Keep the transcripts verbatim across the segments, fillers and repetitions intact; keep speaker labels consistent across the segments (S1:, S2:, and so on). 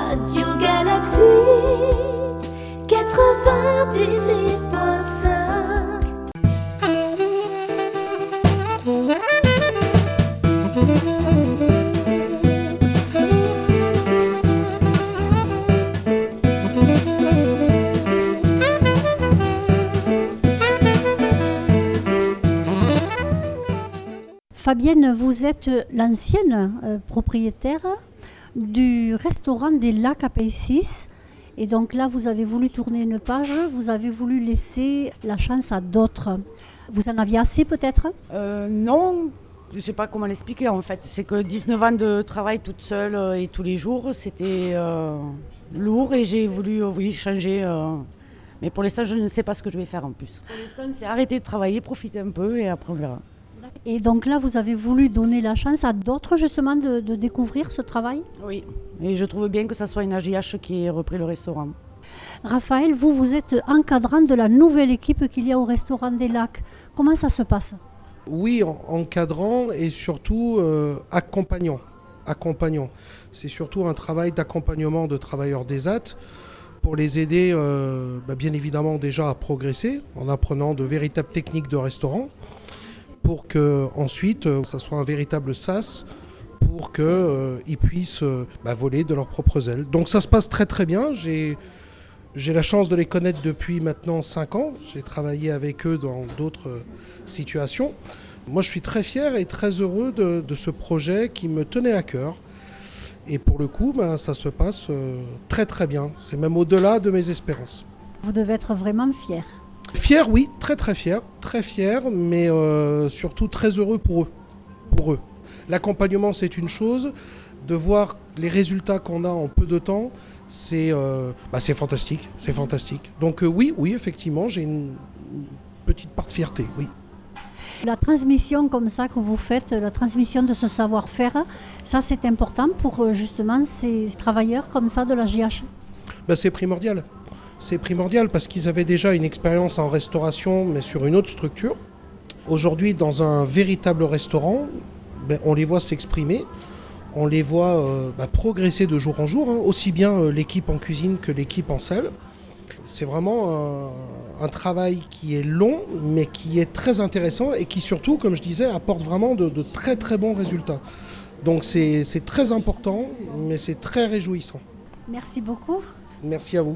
S1: Radio Galaxie quatre-vingt-dix-huit point cinq.
S2: Fabienne, vous êtes l'ancienne euh, propriétaire du restaurant des Lacs à Pays six. Et donc là, vous avez voulu tourner une page, vous avez voulu laisser la chance à d'autres. Vous en aviez assez peut-être ?
S3: euh, Non, je ne sais pas comment l'expliquer en fait. C'est que dix-neuf ans de travail toute seule euh, et tous les jours, c'était euh, lourd et j'ai voulu euh, oui, changer. Euh, mais pour l'instant, je ne sais pas ce que je vais faire en plus. Pour l'instant, c'est arrêter de travailler, profiter un peu et après on verra.
S2: Et donc là, vous avez voulu donner la chance à d'autres justement de, de découvrir ce travail ?
S3: Oui, et je trouve bien que ça soit une A J H qui ait repris le restaurant.
S2: Raphaël, vous, vous êtes encadrant de la nouvelle équipe qu'il y a au restaurant des Lacs. Comment ça se passe ?
S4: Oui, en- encadrant et surtout euh, accompagnant. accompagnant. C'est surtout un travail d'accompagnement de travailleurs des A T pour les aider euh, bah, bien évidemment déjà à progresser en apprenant de véritables techniques de restaurant, pour qu'ensuite euh, ça soit un véritable sas pour qu'ils euh, puissent euh, bah, voler de leurs propres ailes. Donc ça se passe très très bien. J'ai, j'ai la chance de les connaître depuis maintenant cinq ans. J'ai travaillé avec eux dans d'autres euh, situations. Moi je suis très fier et très heureux de, de ce projet qui me tenait à cœur. Et pour le coup, bah, ça se passe euh, très très bien. C'est même au-delà de mes espérances.
S2: Vous devez être vraiment fiers.
S4: Fier, oui, très très fier, très fier, mais euh, surtout très heureux pour eux, pour eux. L'accompagnement, c'est une chose. De voir les résultats qu'on a en peu de temps, c'est, euh, bah, c'est fantastique, c'est fantastique. Donc euh, oui, oui, effectivement, j'ai une, une petite part de fierté, oui.
S2: La transmission comme ça que vous faites, la transmission de ce savoir-faire, ça c'est important pour euh, justement ces travailleurs comme ça de la J H.
S4: Bah, c'est primordial. C'est primordial parce qu'ils avaient déjà une expérience en restauration, mais sur une autre structure. Aujourd'hui, dans un véritable restaurant, ben, on les voit s'exprimer, on les voit euh, bah, progresser de jour en jour, hein, aussi bien euh, l'équipe en cuisine que l'équipe en salle. C'est vraiment un, un travail qui est long, mais qui est très intéressant et qui surtout, comme je disais, apporte vraiment de, de très très bons résultats. Donc c'est, c'est très important, mais c'est très réjouissant.
S2: Merci beaucoup.
S4: Merci à vous.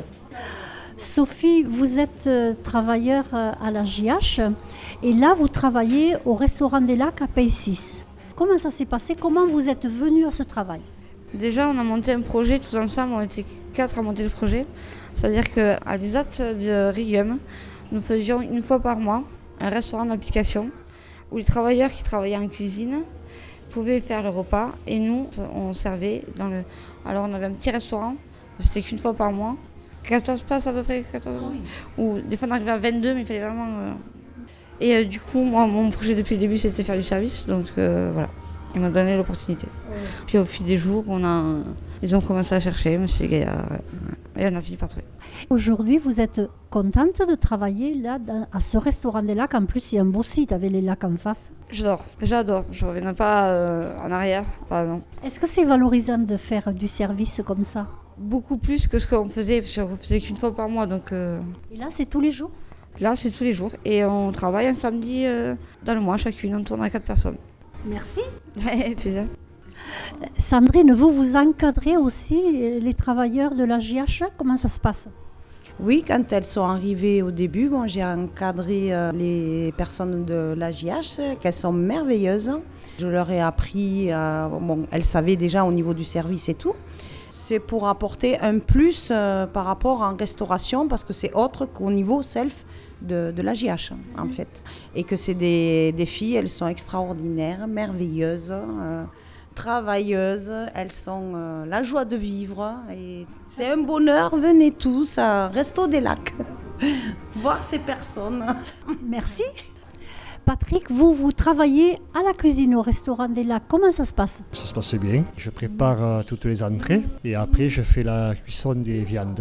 S2: Sophie, vous êtes euh, travailleur euh, à la J H et là vous travaillez au restaurant des Lacs à Pays six. Comment ça s'est passé ? Comment vous êtes venu à ce travail ?
S5: Déjà, on a monté un projet tous ensemble, on était quatre à monter le projet. C'est-à-dire qu'à l'I S A T de Rium, nous faisions une fois par mois un restaurant d'application où les travailleurs qui travaillaient en cuisine pouvaient faire le repas et nous, on servait dans le... Alors on avait un petit restaurant, c'était qu'une fois par mois. quatorze places à peu près, quatorze. Oui. Ou des fois on arrivait à vingt-deux, mais il fallait vraiment... Euh... Et euh, du coup, moi, mon projet depuis le début, c'était faire du service, donc euh, voilà, ils m'ont donné l'opportunité. Oui. Puis au fil des jours, on a... ils ont commencé à chercher, monsieur Gaillard, et on a fini par trouver.
S2: Aujourd'hui, vous êtes contente de travailler là, dans, à ce restaurant des Lacs. En plus, il y a un beau site avec les lacs en face.
S5: J'adore, j'adore, je ne reviendrai pas euh, en arrière, pardon.
S2: Est-ce que c'est valorisant de faire du service comme ça ?
S5: Beaucoup plus que ce qu'on faisait, parce qu'on faisait qu'une fois par mois. Donc, euh...
S2: Et là, c'est tous les jours ?
S5: Là, c'est tous les jours. Et on travaille un samedi euh, dans le mois chacune, on tourne à quatre personnes.
S2: Merci.
S5: Plaisir.
S2: Sandrine, vous, vous encadrez aussi les travailleurs de la J H ? Comment ça se passe ?
S6: Oui, quand elles sont arrivées au début, bon, j'ai encadré euh, les personnes de la J H, qu'elles sont merveilleuses. Je leur ai appris, euh, bon, elles savaient déjà au niveau du service et tout. C'est pour apporter un plus euh, par rapport en restauration parce que c'est autre qu'au niveau self de, de la J H en fait. Et que c'est des, des filles, elles sont extraordinaires, merveilleuses, euh, travailleuses, elles sont euh, la joie de vivre. Et c'est un bonheur, venez tous à Resto des Lacs voir ces personnes.
S2: Merci. Patrick, vous, vous travaillez à la cuisine au restaurant des Lacs. Comment ça se passe ?
S7: Ça se passe bien. Je prépare euh, toutes les entrées et après je fais la cuisson des viandes.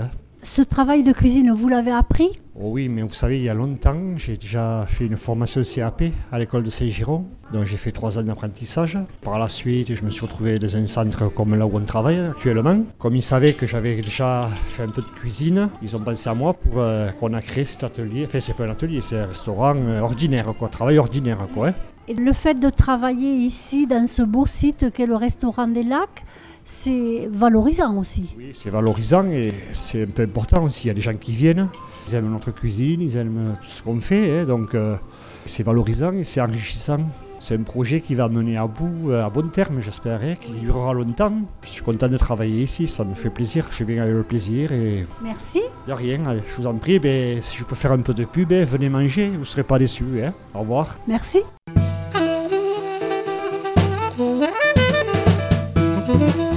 S2: Ce travail de cuisine, vous l'avez appris?
S7: Oh oui, mais vous savez, il y a longtemps, j'ai déjà fait une formation C A P à l'école de Saint-Giron. Donc j'ai fait trois ans d'apprentissage. Par la suite, je me suis retrouvé dans un centre comme là où on travaille actuellement. Comme ils savaient que j'avais déjà fait un peu de cuisine, ils ont pensé à moi pour euh, qu'on a créé cet atelier. Enfin, c'est pas un atelier, c'est un restaurant euh, ordinaire, quoi, travail ordinaire, quoi. Hein.
S2: Et le fait de travailler ici, dans ce beau site qu'est le restaurant des Lacs, c'est valorisant aussi.
S7: Oui, c'est valorisant et c'est un peu important aussi. Il y a des gens qui viennent, ils aiment notre cuisine, ils aiment tout ce qu'on fait. Hein, donc euh, c'est valorisant et c'est enrichissant. C'est un projet qui va mener à bout, à bon terme, j'espère, hein, qui durera longtemps. Je suis content de travailler ici, ça me fait plaisir. Je viens avec le plaisir et...
S2: Merci.
S7: De rien, allez, je vous en prie. Ben, si je peux faire un peu de pub, ben, venez manger, vous ne serez pas déçus. Hein. Au revoir.
S2: Merci.
S1: Thank you.